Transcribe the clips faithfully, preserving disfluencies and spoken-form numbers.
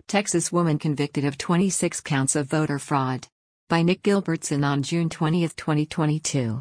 Texas woman convicted of twenty-six counts of voter fraud. By Nick Gilbertson on June twentieth, twenty twenty-two.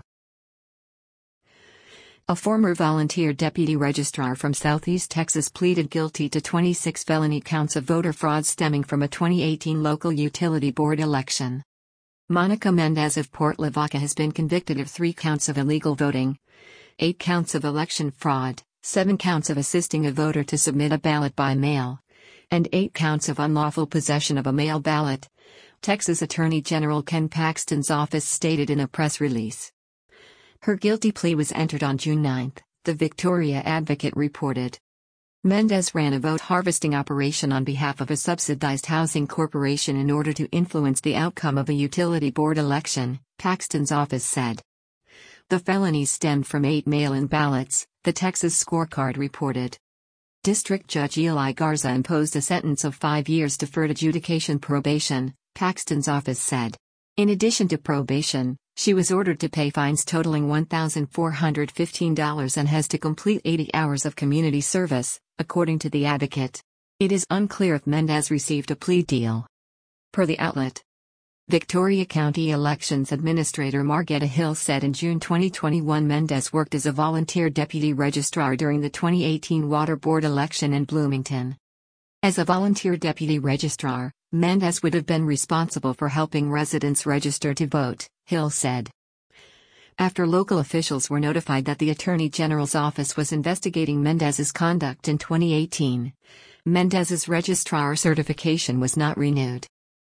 A former volunteer deputy registrar from Southeast Texas pleaded guilty to twenty-six felony counts of voter fraud stemming from a twenty eighteen local utility board election. Monica Mendez of Port Lavaca has been convicted of three counts of illegal voting, eight counts of election fraud, seven counts of assisting a voter to submit a ballot by mail, and eight counts of unlawful possession of a mail ballot, Texas Attorney General Ken Paxton's office stated in a press release. Her guilty plea was entered on June ninth, the Victoria Advocate reported. Mendez ran a vote harvesting operation on behalf of a subsidized housing corporation in order to influence the outcome of a utility board election, Paxton's office said. The felonies stemmed from eight mail-in ballots, the Texas Scorecard reported. District Judge Eli Garza imposed a sentence of five years deferred adjudication probation, Paxton's office said. In addition to probation, she was ordered to pay fines totaling one thousand four hundred fifteen dollars and has to complete eighty hours of community service, according to the Advocate. It is unclear if Mendez received a plea deal. Per the outlet, Victoria County Elections Administrator Margetta Hill said in June twenty twenty-one Mendez worked as a volunteer deputy registrar during the twenty eighteen Water Board election in Bloomington. As a volunteer deputy registrar, Mendez would have been responsible for helping residents register to vote, Hill said. After local officials were notified that the Attorney General's office was investigating Mendez's conduct in twenty eighteen, Mendez's registrar certification was not renewed.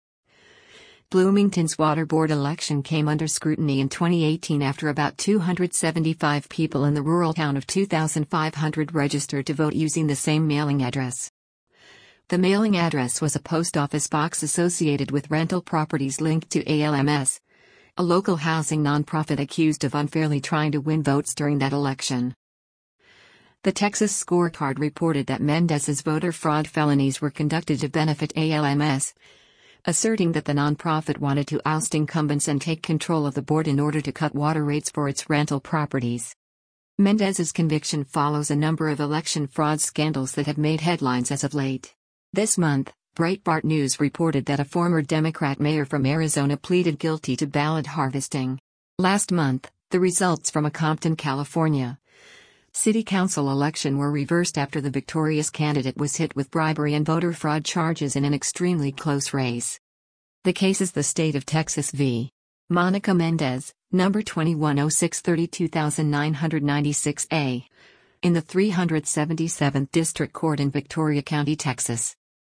Bloomington's Water Board election came under scrutiny in twenty eighteen after about two hundred seventy-five people in the rural town of two thousand five hundred registered to vote using the same mailing address. The mailing address was a post office box associated with rental properties linked to A L M S, a local housing nonprofit accused of unfairly trying to win votes during that election. The Texas Scorecard reported that Mendez's voter fraud felonies were conducted to benefit A L M S, asserting that the nonprofit wanted to oust incumbents and take control of the board in order to cut water rates for its rental properties. Mendez's conviction follows a number of election fraud scandals that have made headlines as of late. This month, Breitbart News reported that a former Democrat mayor from Arizona pleaded guilty to ballot harvesting. Last month, the results from a Compton, California, city council election were reversed after the victorious candidate was hit with bribery and voter fraud charges in an extremely close race. The case is the State of Texas v. Monica Mendez, number twenty-one oh six thirty-two nine ninety-six A, in the three hundred seventy-seventh District Court in Victoria County, Texas.